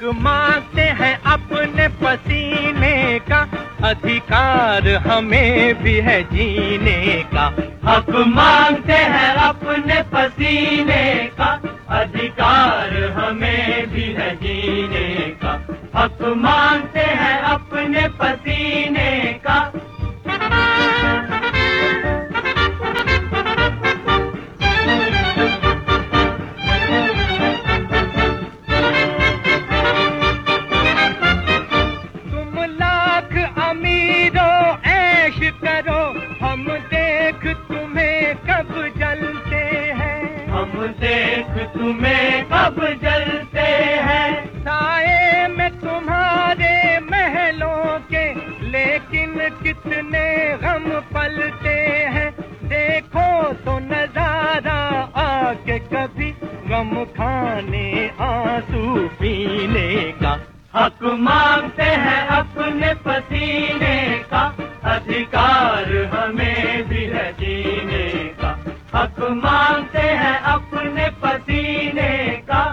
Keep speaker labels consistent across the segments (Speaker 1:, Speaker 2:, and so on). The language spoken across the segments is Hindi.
Speaker 1: मांगते हैं अपने पसीने का, अधिकार हमें भी है जीने का।
Speaker 2: हक मांगते हैं अपने पसीने का, अधिकार हमें भी है जीने का। हक मांगते हैं अपने पसीने का।
Speaker 1: हम देख तुम्हें कब जलते हैं,
Speaker 2: हम देख तुम्हें कब जलते हैं।
Speaker 1: साए में तुम्हारे महलों के लेकिन कितने गम पलते हैं। देखो तो नजारा आके कभी गम खाने आंसू पीने का।
Speaker 2: हक मांगते हैं अपने पसीने का, अधिकार हमें भी है जीने का। हक मांगते हैं अपने पसीने का।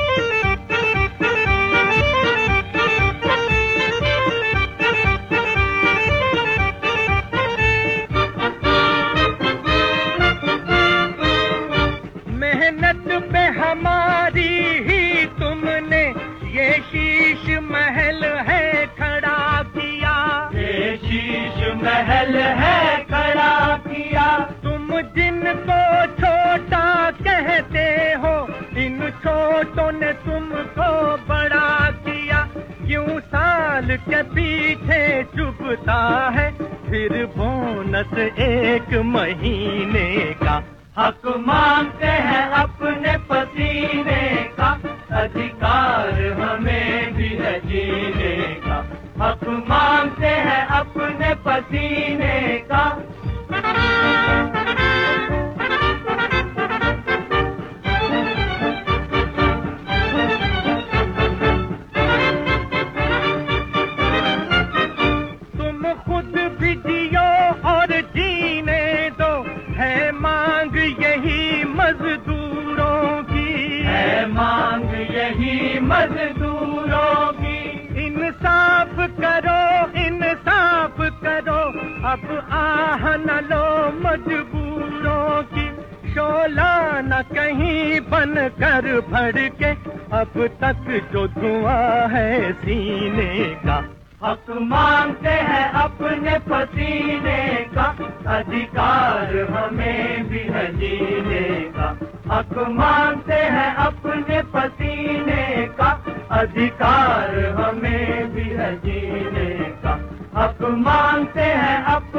Speaker 1: मेहनत पे हमारी ही तुमने ये शीश महल है खड़ा किया,
Speaker 2: ये शीश महल है खड़ा किया।
Speaker 1: तुम जिनको छोटा कहते हो, इन छोटों ने तुमको बड़ा किया। क्यों साल के पीछे चुभता है फिर बोनस एक महीने का।
Speaker 2: हक मांगते हैं अपने पसीने का, अधिकार हमें भी है जीने का। हक मांगते हैं अपने पसीने का।
Speaker 1: तुम खुद भी जियो और जीने दो, है मांग यही मजदूरों की,
Speaker 2: है मांग यही मजदूरों की।
Speaker 1: इंसाफ करो, इंसाफ करो, अब आह न लो मजबूरों की। शोला न कहीं बन कर भड़के, अब तक जो धुआं है सीने का।
Speaker 2: हक मांगते हैं अपने पसीने का, अधिकार हमें भी है जीने का। हक मांगते हैं अपने पसीने का, अधिकार हमें भी है जीने का। हक मांगते हैं